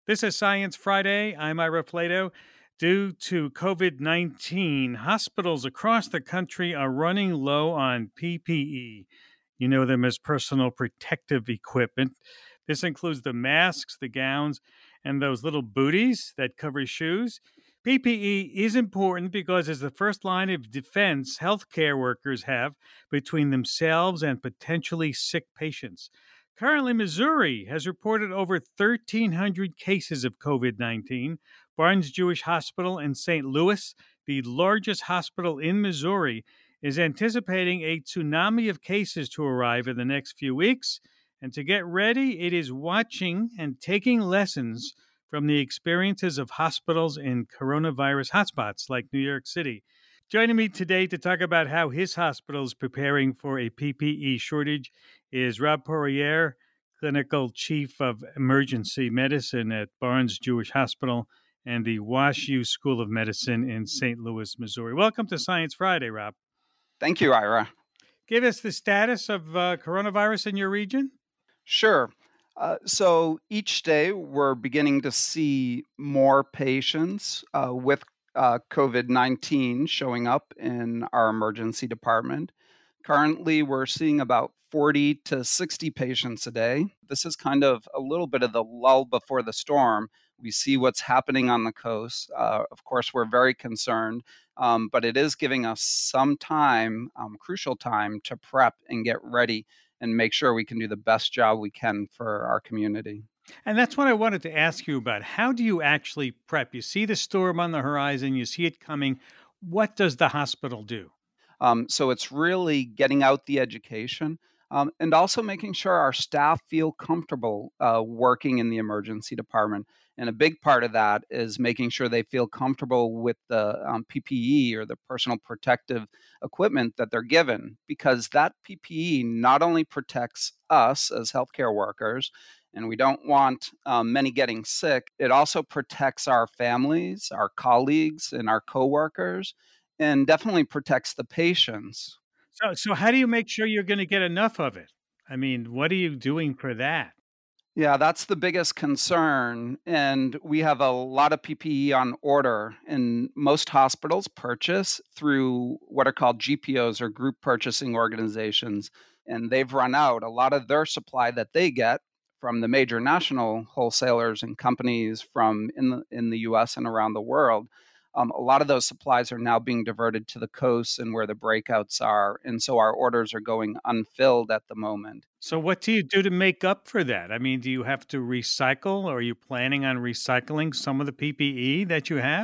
This is Science Friday. I'm Ira Flato. Due to COVID 19, hospitals across the country are running low on PPE. You know them as personal protective equipment. This includes the masks, the gowns, and those little booties that cover shoes. PPE is important because it's the first line of defense healthcare workers have between themselves and potentially sick patients. Currently, Missouri has reported over 1,300 cases of COVID 19. Barnes Jewish Hospital in St. Louis, the largest hospital in Missouri, is anticipating a tsunami of cases to arrive in the next few weeks. And to get ready, it is watching and taking lessons from the experiences of hospitals in coronavirus hotspots like New York City. Joining me today to talk about how his hospital is preparing for a PPE shortage is Rob Poirier, Clinical Chief of Emergency Medicine at Barnes Jewish Hospital and the WashU School of Medicine in St. Louis, Missouri. Welcome to Science Friday, Rob. Thank you, Ira. Give us the status of coronavirus in your region. Sure. So each day we're beginning to see more patients with COVID-19 showing up in our emergency department. Currently, we're seeing about 40 to 60 patients a day. This is kind of a little bit of the lull before the storm. We see what's happening on the coast. Of course, we're very concerned, but it is giving us some time, crucial time, to prep and get ready and make sure we can do the best job we can for our community. And that's what I wanted to ask you about. How do you actually prep? You see the storm on the horizon, you see it coming. What does the hospital do? So it's really getting out the education and also making sure our staff feel comfortable working in the emergency department. And a big part of that is making sure they feel comfortable with the PPE or the personal protective equipment that they're given, because that PPE not only protects us as healthcare workers, and we don't want many getting sick, it also protects our families, our colleagues, and our coworkers, and definitely protects the patients. So how do you make sure you're going to get enough of it? I mean, what are you doing for that? Yeah, that's the biggest concern. And we have a lot of PPE on order, and most hospitals purchase through what are called GPOs or group purchasing organizations. And they've run out a lot of their supply that they get from the major national wholesalers and companies from in the US and around the world. A lot of those supplies are now being diverted to the coasts and where the breakouts are. And so our orders are going unfilled at the moment. So what do you do to make up for that? I mean, do you have to recycle or are you planning on recycling some of the PPE that you have?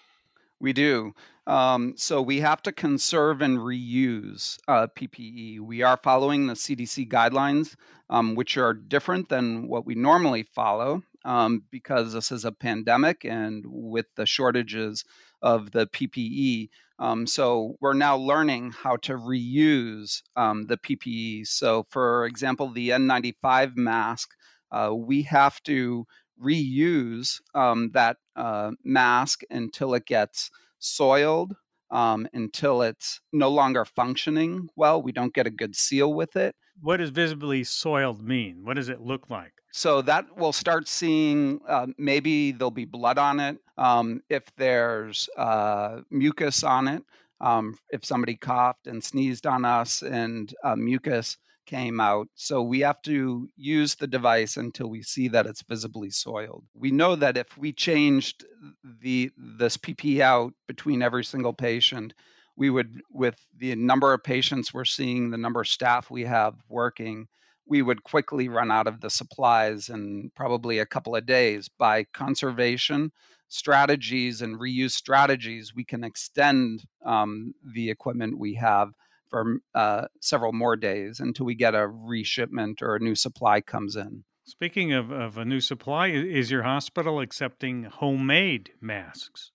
We do. So we have to conserve and reuse PPE. We are following the CDC guidelines, which are different than what we normally follow because this is a pandemic and with the shortages of the PPE. So we're now learning how to reuse the PPE. So, for example, the N95 mask, we have to reuse that mask until it gets soiled, until it's no longer functioning well. We don't get a good seal with it. What does visibly soiled mean? What does it look like? So that we'll start seeing maybe there'll be blood on it. If there's mucus on it, if somebody coughed and sneezed on us and mucus came out. So we have to use the device until we see that it's visibly soiled. We know that if we changed this PP out between every single patient, we would, with the number of patients we're seeing, the number of staff we have working, we would quickly run out of the supplies in probably a couple of days. By conservation strategies and reuse strategies, we can extend the equipment we have for several more days until we get a reshipment or a new supply comes in. Speaking of a new supply, is your hospital accepting homemade masks?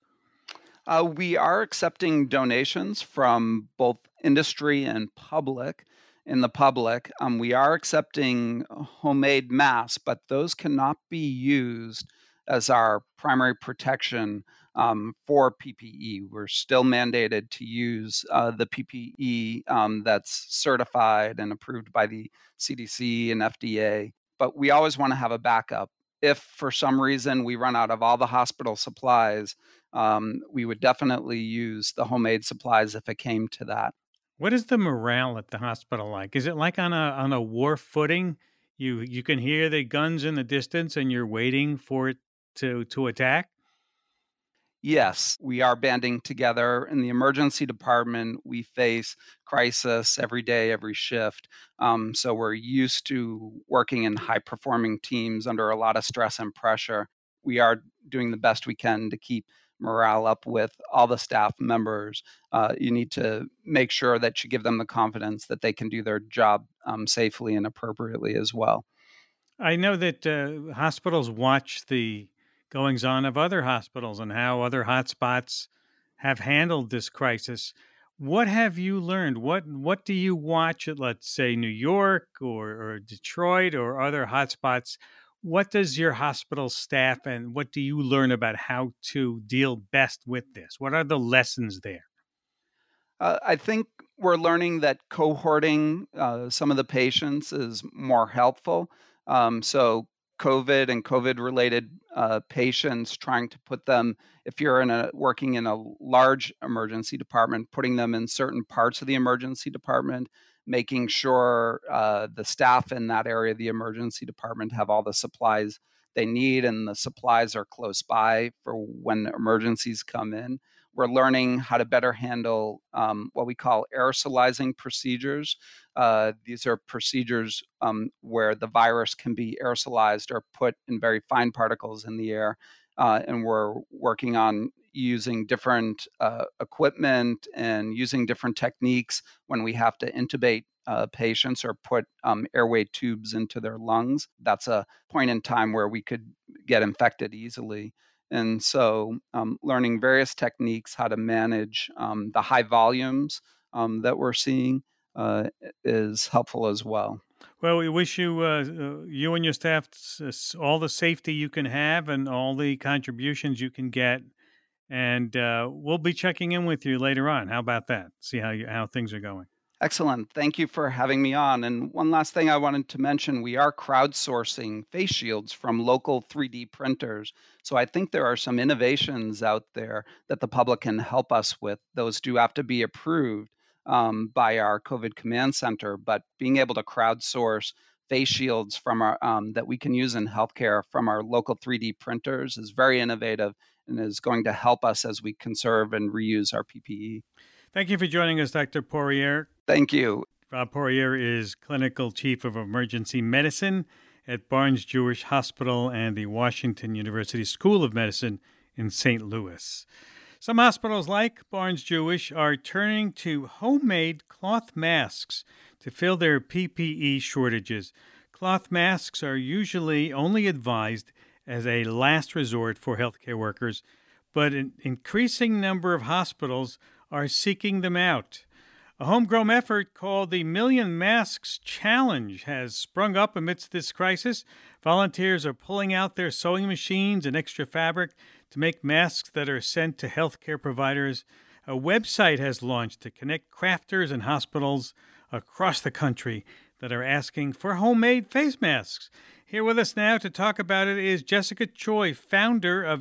We are accepting donations from both industry and public. In the public, we are accepting homemade masks, but those cannot be used as our primary protection for PPE. We're still mandated to use the PPE that's certified and approved by the CDC and FDA, but we always want to have a backup if for some reason we run out of all the hospital supplies, we would definitely use the homemade supplies if it came to that. What is the morale at the hospital like? Is it like on a war footing? You can hear the guns in the distance and you're waiting for it to attack? Yes, we are banding together. In the emergency department, we face crisis every day, every shift. So we're used to working in high performing teams under a lot of stress and pressure. We are doing the best we can to keep morale up with all the staff members. You need to make sure that you give them the confidence that they can do their job safely and appropriately as well. I know that hospitals watch the goings on of other hospitals and how other hotspots have handled this crisis. What have you learned? What do you watch at, let's say, New York or Detroit or other hotspots? What does your hospital staff and what do you learn about how to deal best with this? What are the lessons there? I think we're learning that cohorting some of the patients is more helpful. So, COVID and COVID related patients, trying to put them, if you're working in a large emergency department, putting them in certain parts of the emergency department, making sure the staff in that area of the emergency department have all the supplies they need and the supplies are close by for when emergencies come in. We're learning how to better handle what we call aerosolizing procedures. These are procedures where the virus can be aerosolized or put in very fine particles in the air. And we're working on using different equipment and using different techniques when we have to intubate patients or put airway tubes into their lungs. That's a point in time where we could get infected easily. And so, learning various techniques how to manage the high volumes that we're seeing is helpful as well. Well, we wish you, you and your staff, all the safety you can have and all the contributions you can get. And we'll be checking in with you later on. How about that? See how things are going. Excellent. Thank you for having me on. And one last thing I wanted to mention, we are crowdsourcing face shields from local 3D printers. So I think there are some innovations out there that the public can help us with. Those do have to be approved by our COVID command center, but being able to crowdsource face shields from our that we can use in healthcare from our local 3D printers is very innovative and is going to help us as we conserve and reuse our PPE. Thank you for joining us, Dr. Poirier. Thank you. Rob Poirier is Clinical Chief of Emergency Medicine at Barnes Jewish Hospital and the Washington University School of Medicine in St. Louis. Some hospitals like Barnes Jewish are turning to homemade cloth masks to fill their PPE shortages. Cloth masks are usually only advised as a last resort for healthcare workers, but an increasing number of hospitals are seeking them out. A homegrown effort called the Million Masks Challenge has sprung up amidst this crisis. Volunteers are pulling out their sewing machines and extra fabric to make masks that are sent to healthcare providers. A website has launched to connect crafters and hospitals across the country that are asking for homemade face masks. Here with us now to talk about it is Jessica Choi, founder of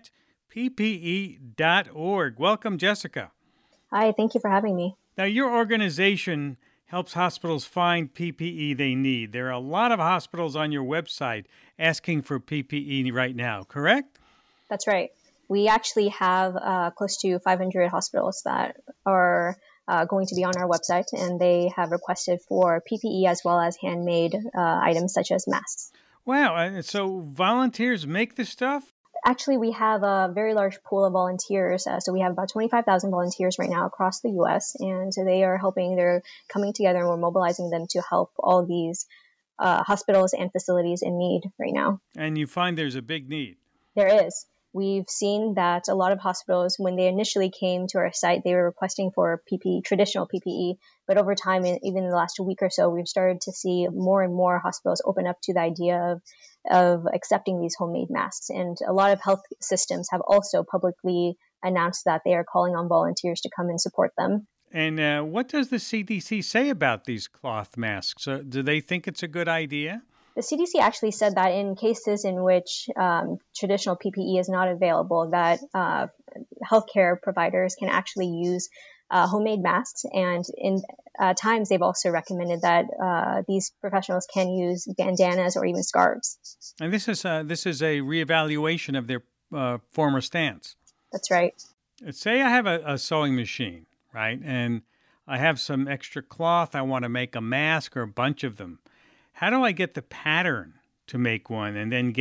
GetPPE.org. Welcome, Jessica. Hi, thank you for having me. Now, your organization helps hospitals find PPE they need. There are a lot of hospitals on your website asking for PPE right now, correct? That's right. We actually have close to 500 hospitals that are going to be on our website, and they have requested for PPE as well as handmade items such as masks. Wow. So volunteers make this stuff? Actually, we have a very large pool of volunteers. So we have about 25,000 volunteers right now across the U.S., and they are helping. They're coming together, and we're mobilizing them to help all these hospitals and facilities in need right now. And you find there's a big need. There is. We've seen that a lot of hospitals, when they initially came to our site, they were requesting for PPE, traditional PPE. But over time, even in the last week or so, we've started to see more and more hospitals open up to the idea of accepting these homemade masks. And a lot of health systems have also publicly announced that they are calling on volunteers to come and support them. And what does the CDC say about these cloth masks? Do they think it's a good idea? The CDC actually said that in cases in which traditional PPE is not available, that healthcare providers can actually use homemade masks. And in times, they've also recommended that these professionals can use bandanas or even scarves. And this is a reevaluation of their former stance. That's right. Say I have a sewing machine, right? And I have some extra cloth. I want to make a mask or a bunch of them. How do I get the pattern to make one and then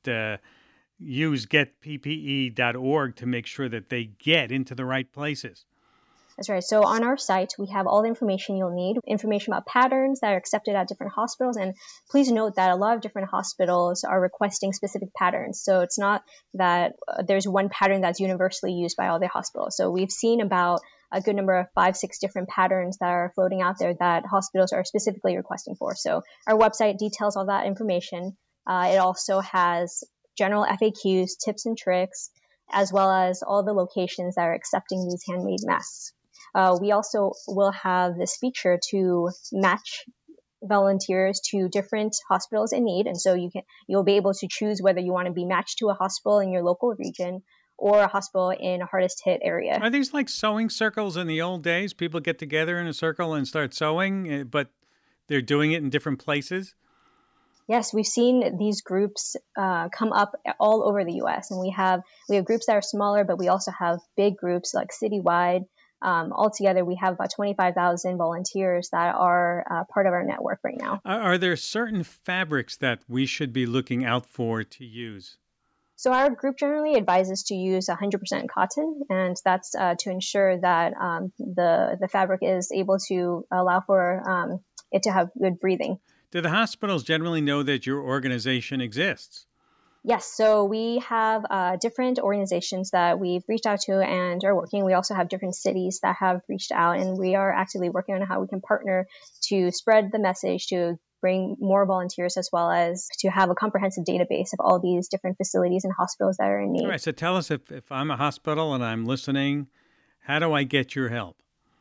use getppe.org to make sure that they get into the right places? That's right. So on our site, we have all the information you'll need, information about patterns that are accepted at different hospitals. And please note that a lot of different hospitals are requesting specific patterns. So it's not that there's one pattern that's universally used by all the hospitals. So we've seen about a good number of 5-6 different patterns that are floating out there that hospitals are specifically requesting for. So our website details all that information. It also has general FAQs, tips and tricks, as well as all the locations that are accepting these handmade masks. We also will have this feature to match volunteers to different hospitals in need. And so you'll be able to choose whether you want to be matched to a hospital in your local region or a hospital in a hardest hit area. Are these like sewing circles in the old days? People get together in a circle and start sewing, but they're doing it in different places? Yes, we've seen these groups come up all over the U.S. And we have groups that are smaller, but we also have big groups like citywide. Altogether, we have about 25,000 volunteers that are part of our network right now. Are there certain fabrics that we should be looking out for to use? So our group generally advises to use 100% cotton, and that's to ensure that the fabric is able to allow for it to have good breathing. Do the hospitals generally know that your organization exists? Yes, so we have different organizations that we've reached out to and are working. We also have different cities that have reached out, and we are actively working on how we can partner to spread the message, to bring more volunteers, as well as to have a comprehensive database of all these different facilities and hospitals that are in need. All right, so tell us, if I'm a hospital and I'm listening, how do I get your help?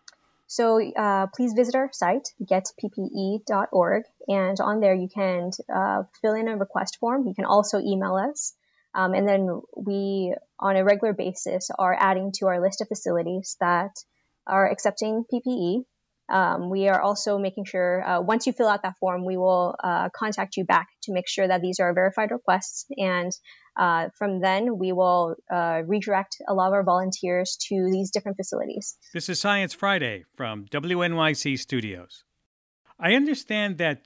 So please visit our site, getppe.org, and on there you can fill in a request form. You can also email us. And then we, on a regular basis, are adding to our list of facilities that are accepting PPE. We are also making sure, once you fill out that form, we will contact you back to make sure that these are verified requests. And from then, we will redirect a lot of our volunteers to these different facilities. This is Science Friday from WNYC Studios. I understand that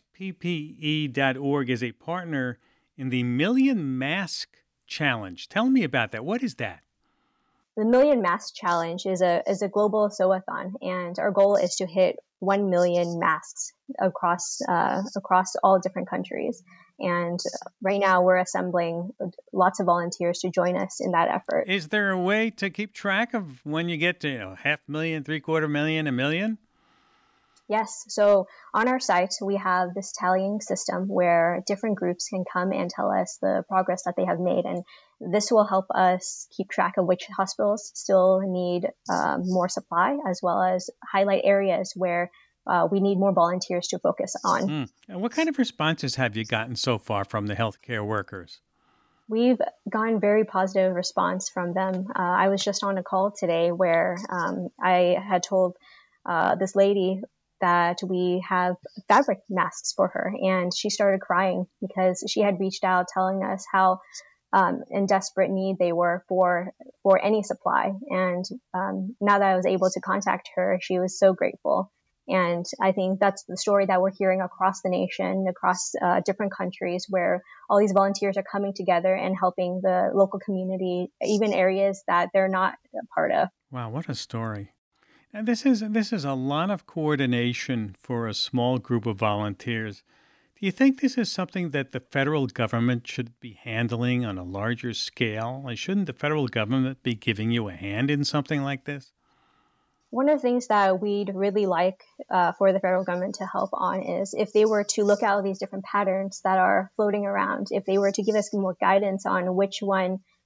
getppe.org is a partner in the Million Mask Challenge. Tell me about that. What is that? The Million Mask Challenge is a global sew-a-thon, and our goal is to hit 1 million masks across all different countries. And right now we're assembling lots of volunteers to join us in that effort. Is there a way to keep track of when you get to 500,000, 750,000, 1 million? Yes. So on our site, we have this tallying system where different groups can come and tell us the progress that they have made. And this will help us keep track of which hospitals still need more supply, as well as highlight areas where we need more volunteers to focus on. And what kind of responses have you gotten so far from the healthcare workers? We've gotten very positive response from them. I was just on a call today where I had told this lady that we have fabric masks for her, and she started crying because she had reached out telling us how in desperate need they were for any supply. And now that I was able to contact her, she was so grateful. And I think that's the story that we're hearing across the nation, across different countries, where all these volunteers are coming together and helping the local community, even areas that they're not a part of. Wow, what a story. And this is a lot of coordination for a small group of volunteers. Do you think this is something that the federal government should be handling on a larger scale? Like, shouldn't the federal government be giving you a hand in something like this? One of the things that we'd really like for the federal government to help on is if they were to look at all these different patterns that are floating around, if they were to give us more guidance on which one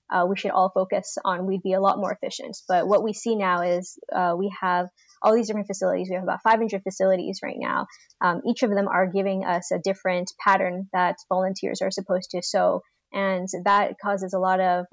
we should all focus on, we'd be a lot more efficient. But what we see now is we have all these different facilities. We have about 500 facilities right now. Each of them are giving us a different pattern that volunteers are supposed to sew. And that causes a lot of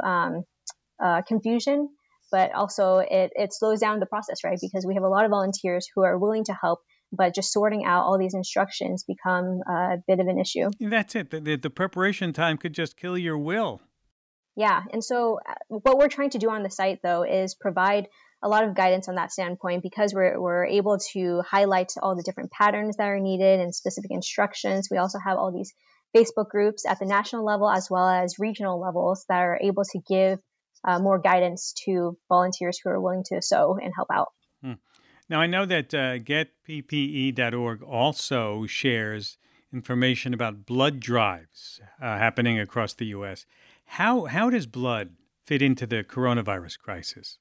confusion, but also it slows down the process, right? Because we have a lot of volunteers who are willing to help, but just sorting out all these instructions become a bit of an issue. That's it. The preparation time could just kill your will. Yeah. And so what we're trying to do on the site, though, is provide a lot of guidance on that standpoint, because we're able to highlight all the different patterns that are needed and specific instructions. We also have all these Facebook groups at the national level as well as regional levels that are able to give more guidance to volunteers who are willing to sew and help out. Now, I know that getppe.org also shares information about blood drives happening across the U.S. How does blood fit into the coronavirus crisis?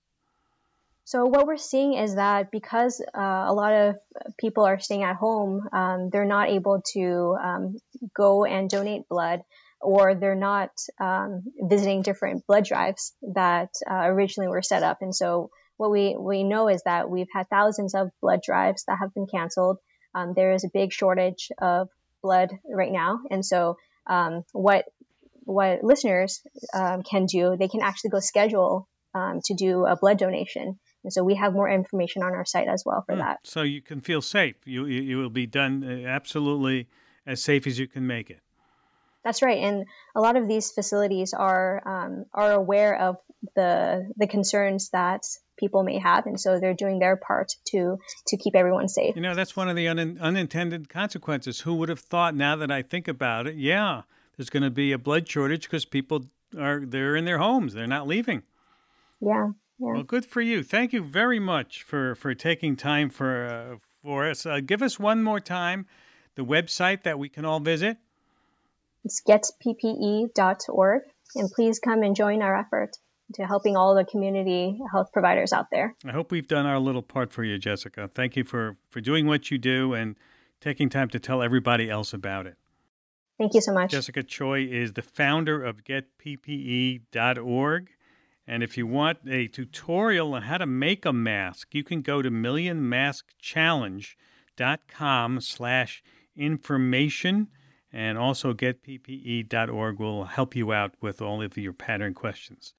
So what we're seeing is that because a lot of people are staying at home, they're not able to go and donate blood, or they're not visiting different blood drives that originally were set up. And so what we know is that we've had thousands of blood drives that have been canceled. There is a big shortage of blood right now. And so what listeners can do, they can actually go schedule to do a blood donation. And so we have more information on our site as well for that. So you can feel safe. You will be done absolutely as safe as you can make it. That's right. And a lot of these facilities are aware of the concerns that people may have. And so they're doing their part to keep everyone safe. You know, that's one of the unintended consequences. Who would have thought, now that I think about it, yeah, there's going to be a blood shortage because people they're in their homes. They're not leaving. Yeah. Well, good for you. Thank you very much for taking time for us. Give us one more time the website that we can all visit. It's getppe.org. And please come and join our effort to helping all the community health providers out there. I hope we've done our little part for you, Jessica. Thank you for doing what you do and taking time to tell everybody else about it. Thank you so much. Jessica Choi is the founder of getppe.org. And if you want a tutorial on how to make a mask, you can go to millionmaskchallenge.com/information. And also getppe.org will help you out with all of your pattern questions.